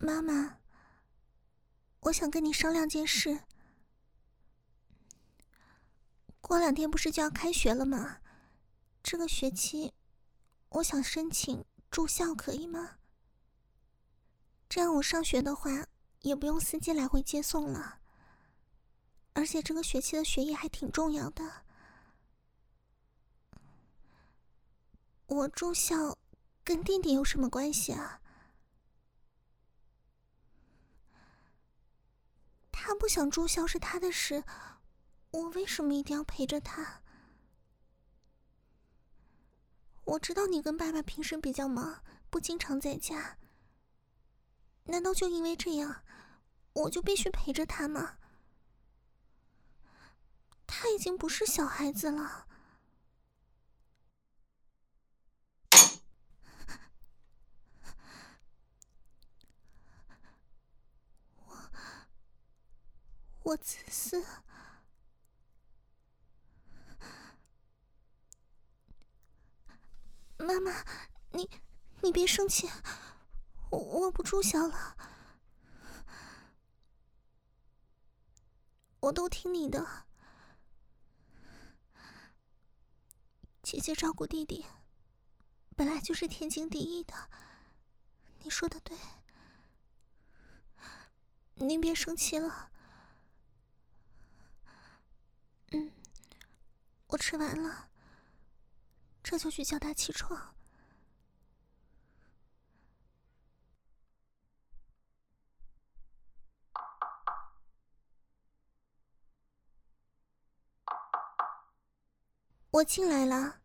妈妈，我想跟你商量件事。过2天不是就要开学了吗？这个学期我想申请住校，可以吗？这样我上学的话也不用司机来回接送了，而且这个学期的学业还挺重要的。我住校跟弟弟有什么关系啊？他不想住校是他的事，我为什么一定要陪着他？我知道你跟爸爸平时比较忙，不经常在家，难道就因为这样我就必须陪着他吗？他已经不是小孩子了。我自私。妈妈，你别生气，我不住校了，我都听你的。姐姐照顾弟弟本来就是天经地义的，你说的对。您别生气了。我吃完了，这就去叫他起床。我进来了。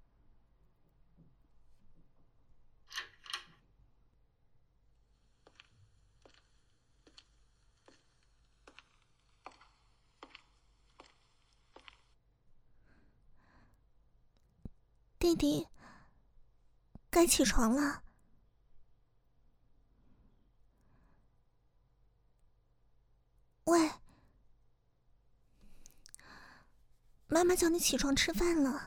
弟弟，该起床了。喂，妈妈叫你起床吃饭了，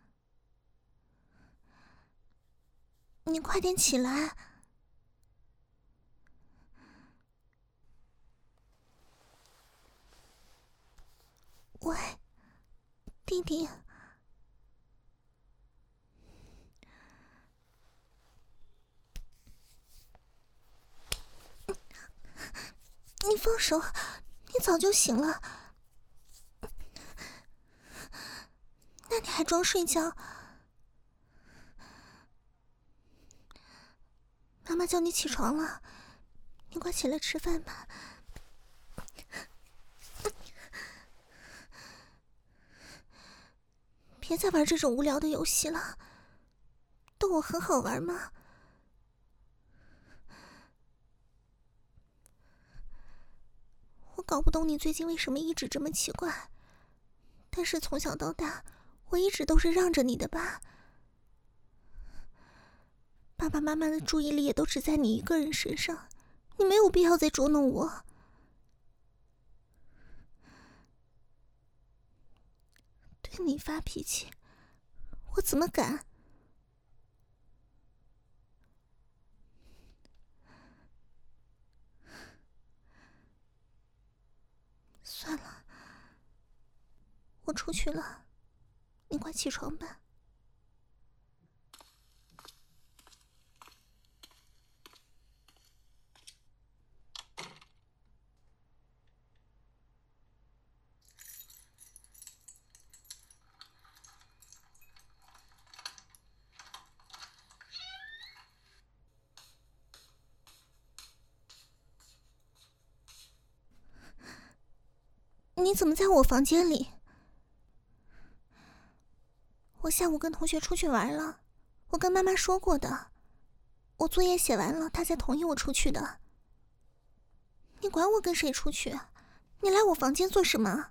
你快点起来。喂，弟弟，你放手，你早就醒了，那你还装睡觉？妈妈叫你起床了，你快起来吃饭吧。别再玩这种无聊的游戏了，逗我很好玩吗？我搞不懂你最近为什么一直这么奇怪，但是从小到大我一直都是让着你的吧。爸爸妈妈的注意力也都只在你一个人身上，你没有必要再捉弄我。对你发脾气，我怎么敢？算了，我出去了，你快起床吧。你怎么在我房间里？我下午跟同学出去玩了，我跟妈妈说过的，我作业写完了，她才同意我出去的。你管我跟谁出去？你来我房间做什么？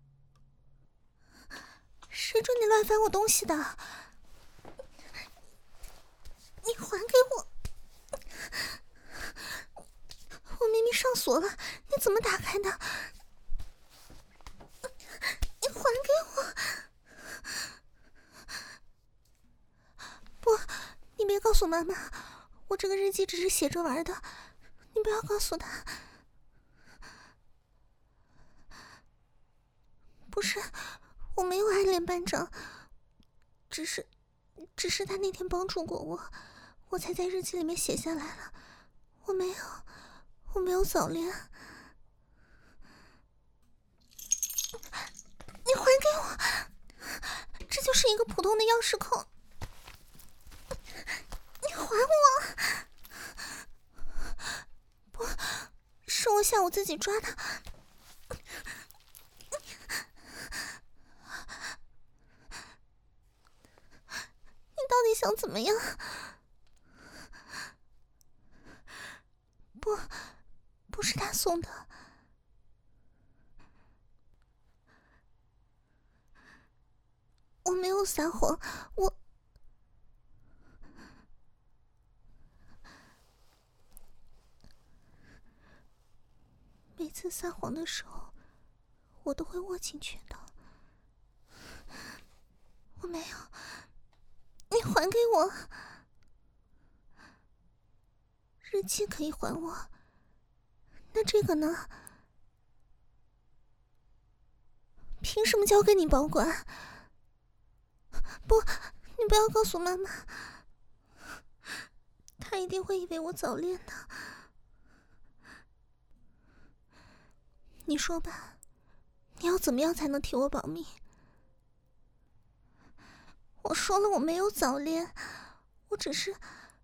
谁准你乱翻我东西的？你还给我！我明明上锁了，你怎么打开的？你还给我！不，你别告诉妈妈，我这个日记只是写着玩的， 你不要告诉他。不是，我没有爱恋班长，只是他那天帮助过我，我才在日记里面写下来了。我没有早恋。你还给我，这就是一个普通的钥匙扣。你还我！不是我下午自己抓的。你到底想怎么样？不是他送的。我没有撒谎，每次撒谎的时候，我都会握紧拳头。我没有，你还给我。日记可以还我，那这个呢？凭什么交给你保管？不，你不要告诉妈妈，她一定会以为我早恋的。你说吧，你要怎么样才能替我保密？我说了，我没有早恋，我只是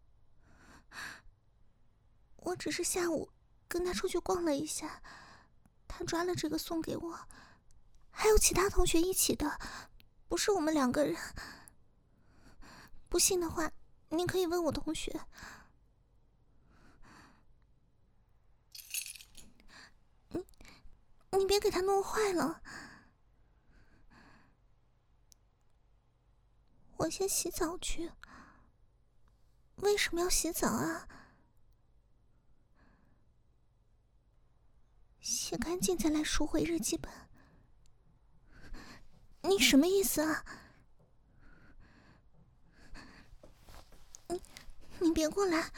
下午跟他出去逛了一下，他抓了这个送给我，还有其他同学一起的，不是我们2个人。不信的话，你可以问我同学。你别给他弄坏了。我先洗澡去。为什么要洗澡啊？洗干净再来赎回日记本。你什么意思啊？你别过来！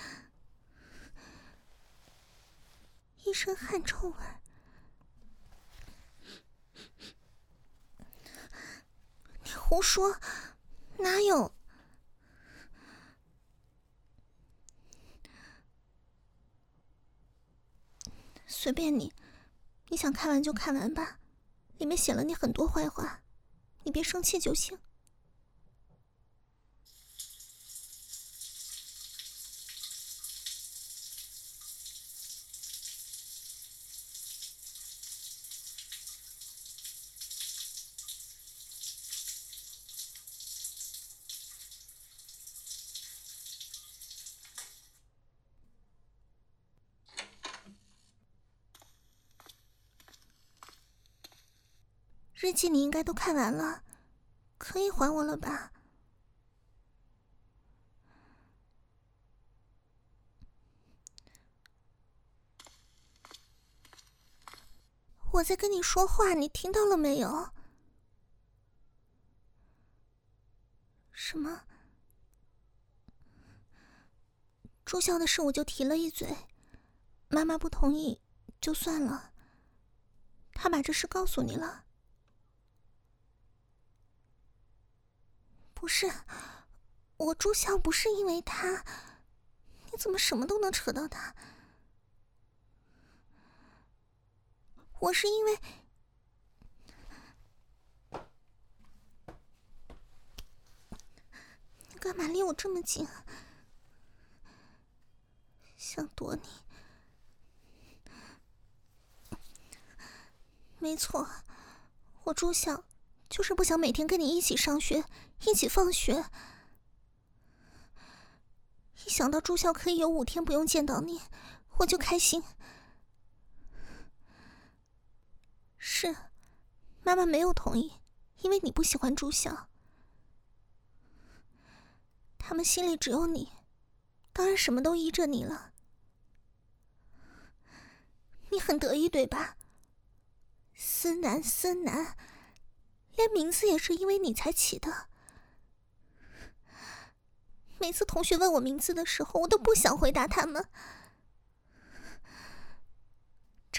一身汗臭味。你胡说，哪有？随便你，你想看完就看完吧，里面写了你很多坏话，你别生气就行。日记你应该都看完了，可以还我了吧？我在跟你说话，你听到了没有？什么？住校的事我就提了一嘴，妈妈不同意就算了，她把这事告诉你了？不是，我住校不是因为他，你怎么什么都能扯到他？我是因为……你干嘛离我这么近啊？想躲你？没错，我住校就是不想每天跟你一起上学，一起放学。一想到住校可以有5天不用见到你，我就开心。是，妈妈没有同意，因为你不喜欢住校。他们心里只有你，当然什么都依着你了。你很得意对吧？思南，思南，连名字也是因为你才起的。每次同学问我名字的时候，我都不想回答他们。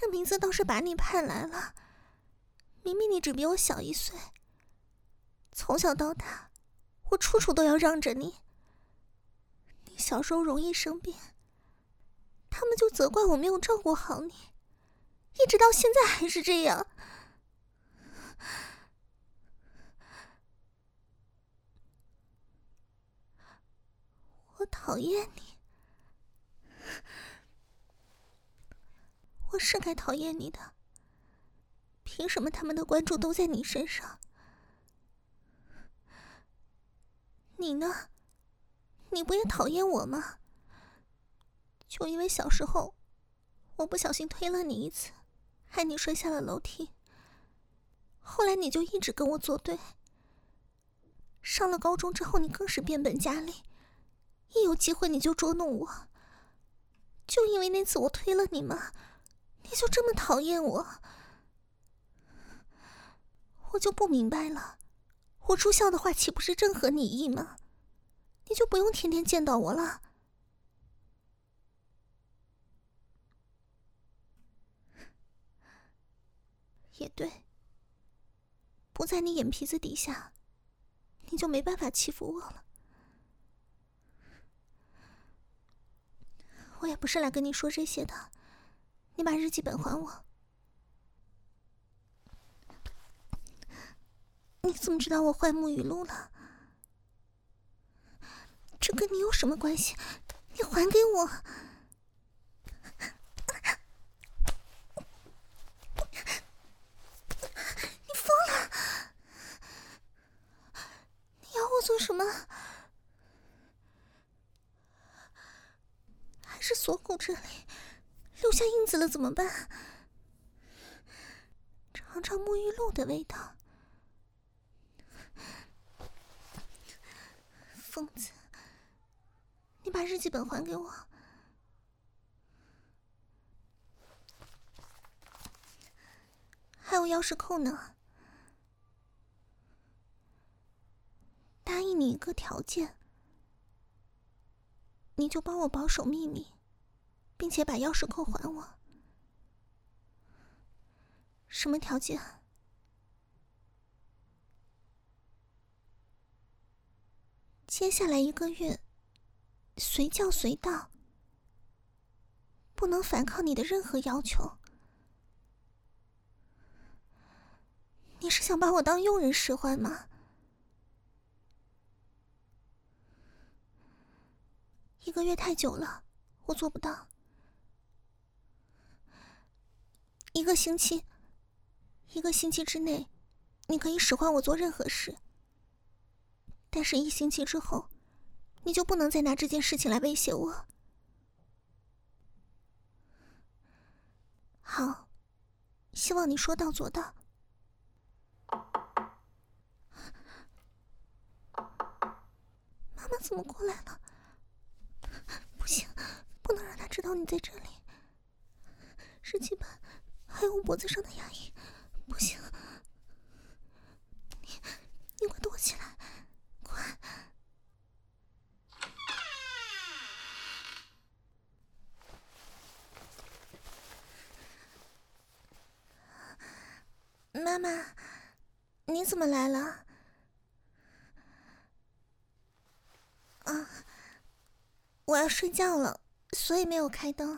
这名字倒是把你盼来了。明明你只比我小1岁，从小到大，我处处都要让着你。你小时候容易生病，他们就责怪我没有照顾好你，一直到现在还是这样。我讨厌你，我是该讨厌你的。凭什么他们的关注都在你身上？你呢？你不也讨厌我吗？就因为小时候我不小心推了你一次，害你摔下了楼梯。后来你就一直跟我作对。上了高中之后，你更是变本加厉，一有机会你就捉弄我。就因为那次我推了你吗？你就这么讨厌我？我就不明白了，我住校的话岂不是正合你意吗？你就不用天天见到我了。也对，不在你眼皮子底下，你就没办法欺负我了。我也不是来跟你说这些的，你把日记本还我。你怎么知道我坏沐浴露了？这跟你有什么关系？你还给我！你疯了！你要我做什么？还是锁骨这里留下印子了怎么办？尝尝沐浴露的味道。疯子，你把日记本还给我。还有钥匙扣呢。答应你一个条件，你就帮我保守秘密，并且把钥匙扣还我。什么条件？接下来1个月随叫随到，不能反抗你的任何要求。你是想把我当佣人使唤吗？1个月太久了，我做不到。1个星期，1个星期之内，你可以使唤我做任何事。但是1星期之后，你就不能再拿这件事情来威胁我。好，希望你说到做到。妈妈怎么过来了？不行，不能让她知道你在这里。日记本还有我脖子上的牙印，不行。你快躲起来，快！妈妈，你怎么来了？啊，我要睡觉了，所以没有开灯。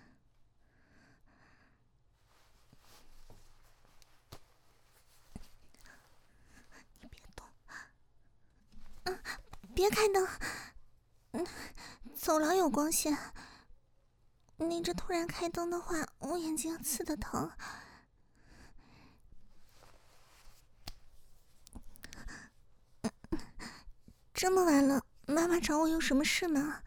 你别动。别开灯。走廊有光线。你这突然开灯的话，我眼睛刺得疼。这么晚了，妈妈找我有什么事吗？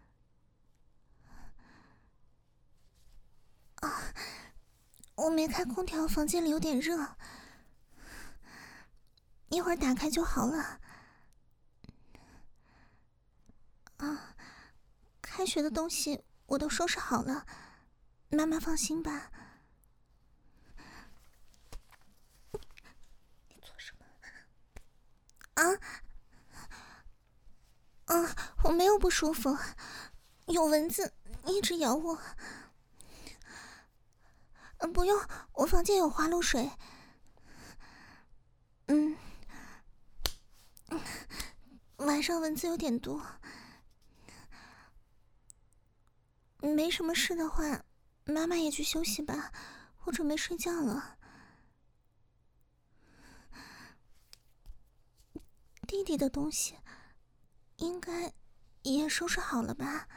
啊，我没开空调，房间里有点热，一会儿打开就好了。啊，开学的东西我都收拾好了，妈妈放心吧。你做什么？我没有不舒服，有蚊子一直咬我。 不用，我房间有花露水。晚上蚊子有点多，没什么事的话，妈妈也去休息吧，我准备睡觉了。弟弟的东西应该也收拾好了吧？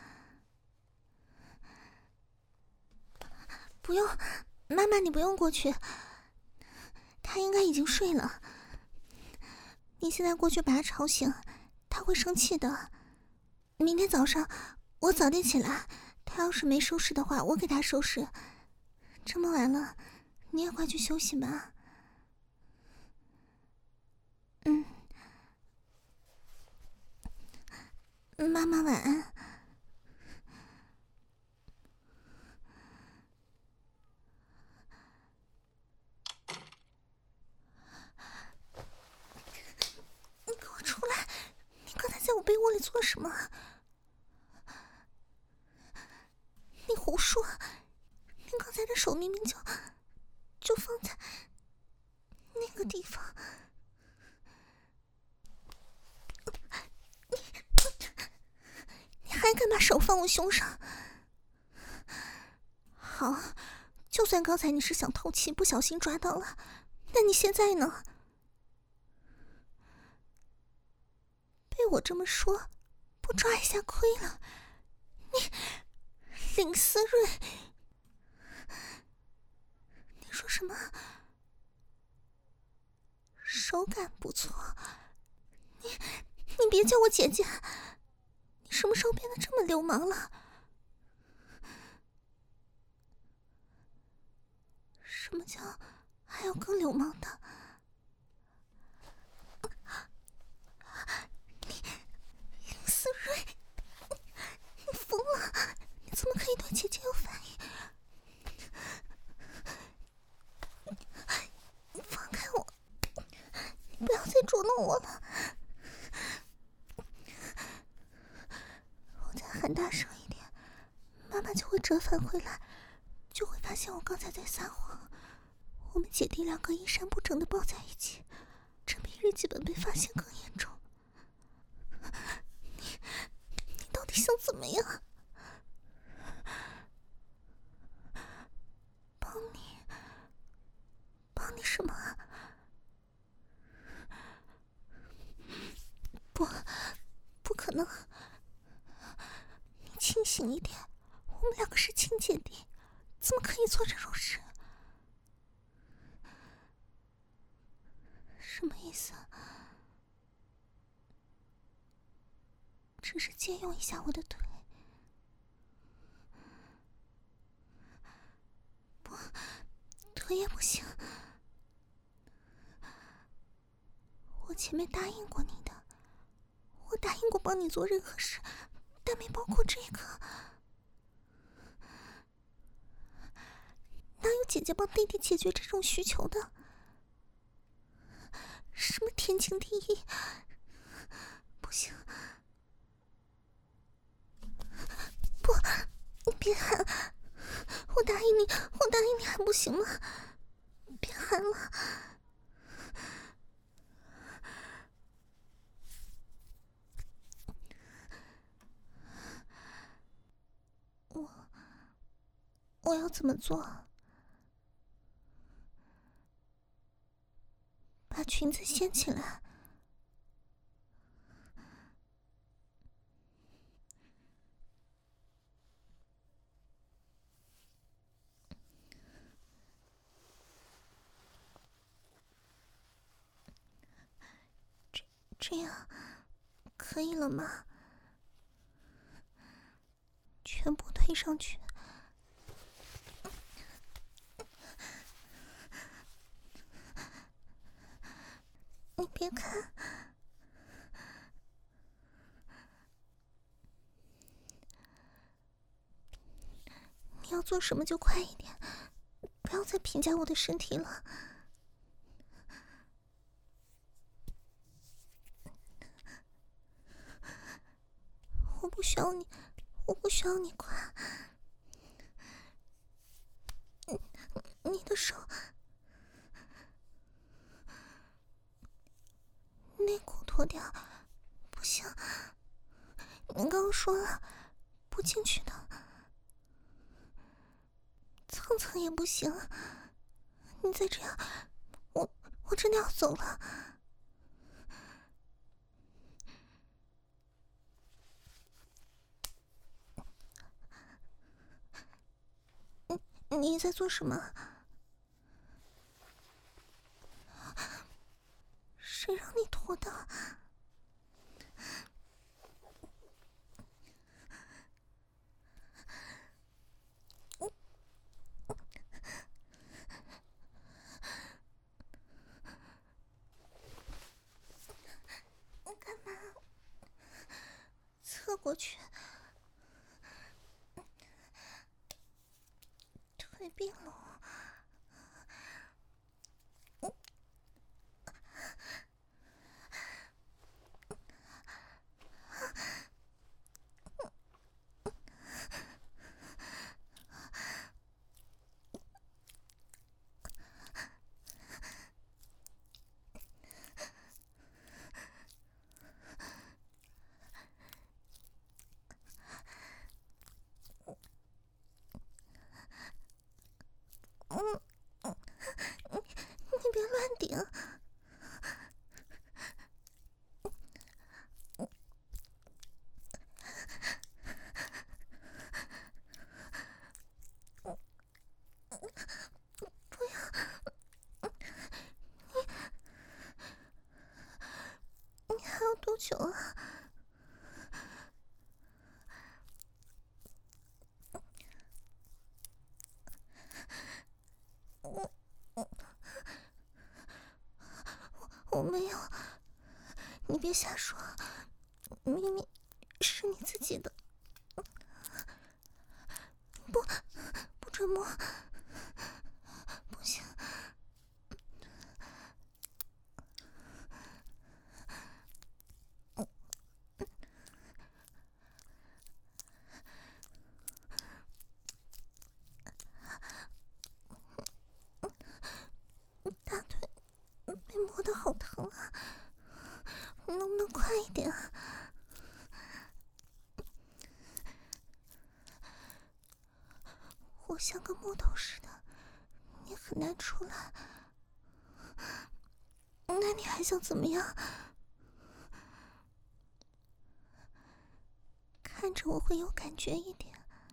不用，妈妈你不用过去，他应该已经睡了。你现在过去把他吵醒，他会生气的。明天早上我早点起来，他要是没收拾的话，我给他收拾。这么晚了，你也快去休息吧。妈妈晚安。你给我出来！你刚才在我被窝里做什么？你胡说！你刚才的手明明就放在那个地方。你还敢把手放我胸上？好，就算刚才你是想透气不小心抓到了，那你现在呢？被我这么说，不抓一下亏了。你林思睿，你说什么？手感不错。你别叫我姐姐，你什么时候变得这么流氓了？什么叫还有更流氓的？林思睿，你疯了！你怎么可以对姐姐有反应？你放开我！你不要再捉弄我了！我再喊大声一点，妈妈就会折返回来，就会发现我刚才在撒谎。我们姐弟两个衣衫不整的抱在一起，这比日记本被发现更严重。你到底想怎么样？帮你什么啊？不可能！你清醒一点，我们两个是亲姐弟，怎么可以做这种事？什么意思？只是借用一下我的腿。不，腿也不行。我前面答应过你的，我答应过帮你做任何事，但没包括这个。哪有姐姐帮弟弟解决这种需求的？什么天经地义？不行！不，你别喊！我答应你还不行吗？别喊了！我要怎么做？把裙子掀起来。这样可以了吗？全部推上去。你别看，你要做什么就快一点，不要再评价我的身体了。我不需要你夸。 手，内裤脱掉，不行，你刚刚说了不进去的，蹭蹭也不行，你再这样，我真的要走了。你在做什么？谁让你脱的？你干嘛？侧过去，腿并拢。你别乱顶。不要，你还要多久啊？我没有，你别瞎说，明明是你自己的，不准摸，不行。大腿被摸得好疼啊，你能不能快一点啊？我像个木头似的，你很难出来。那你还想怎么样？看着我会有感觉一点。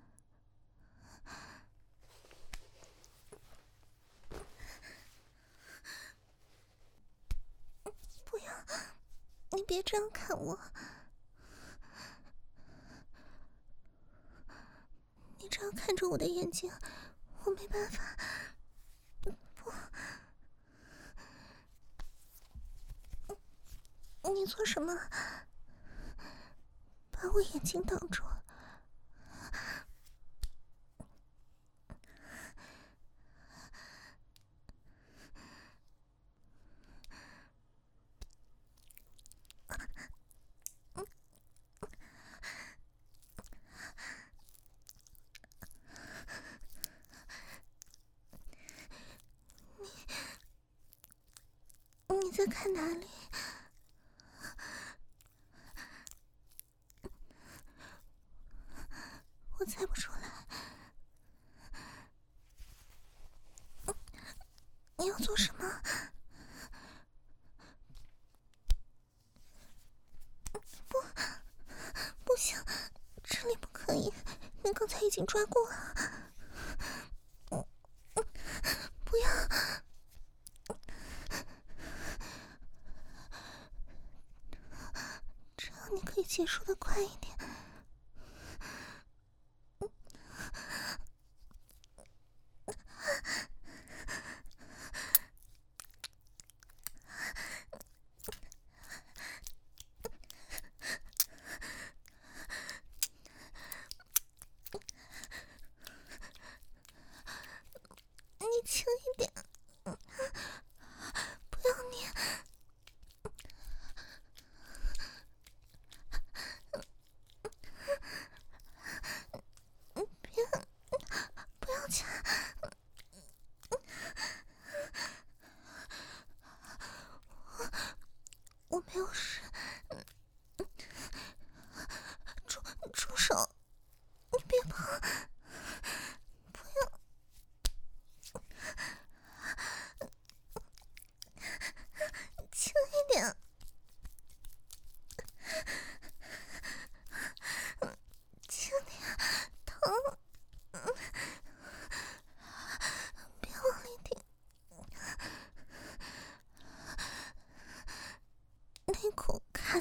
不要，你别这样看我。你这样看着我的眼睛，我没办法。不，你做什么？把我眼睛挡住。你在看哪里？我猜不出来。你要做什么？不行，这里不可以，你刚才已经抓过了。不要，这样你可以结束的快一点。你轻一点，不要你。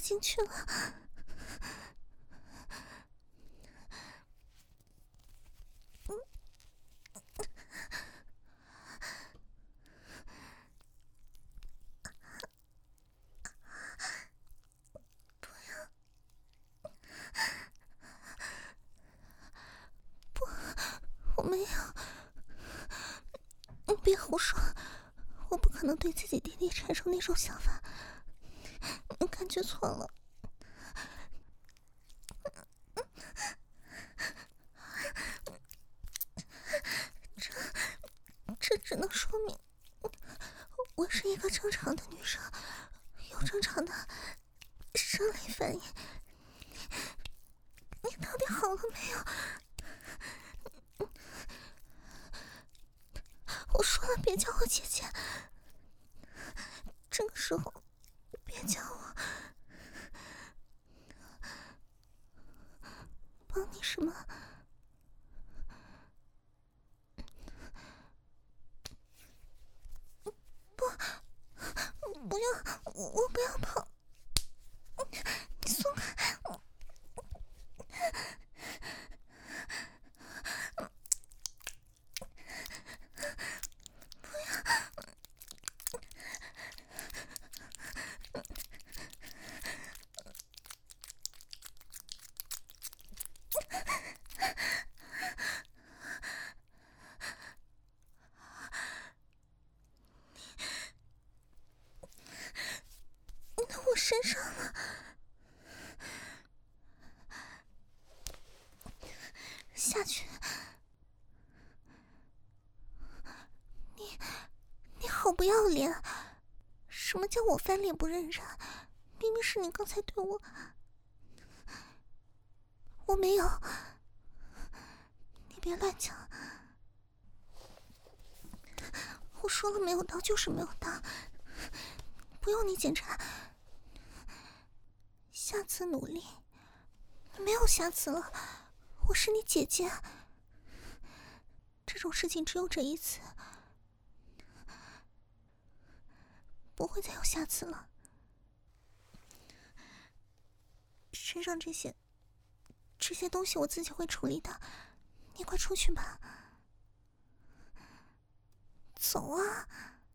进去了。我没有，你别胡说，我不可能对自己弟弟产生那种想法，你感觉错了。这只能说明我是一个正常的女生，有正常的生理反应。你到底好了没有？我说了，别叫我姐姐。这个时候，别叫我。帮你什么？不要，我不要跑。你松开我。我身上了，下去。你好不要脸！什么叫我翻脸不认人？明明是你刚才对我没有，你别乱讲。我说了没有刀就是没有刀，不用你检查。下次努力。没有下次了，我是你姐姐。这种事情只有这一次，不会再有下次了。身上这些东西我自己会处理的，你快出去吧。走啊，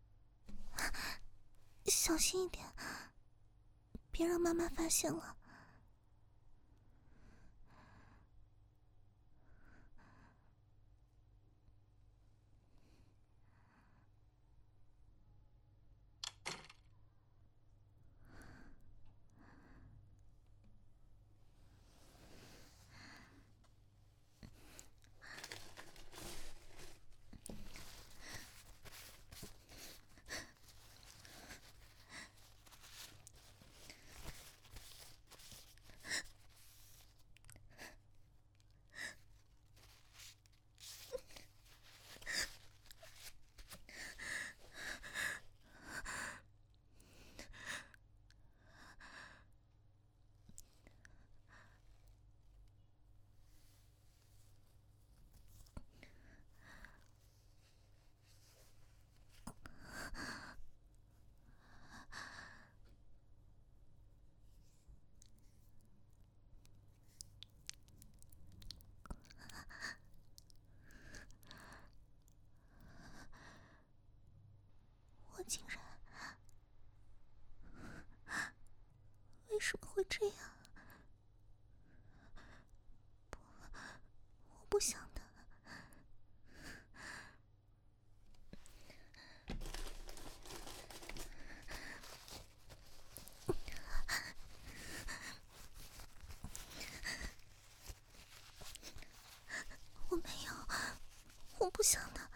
小心一点，别让妈妈发现了。我竟然，为什么会这样？我不想的。我没有，我不想的。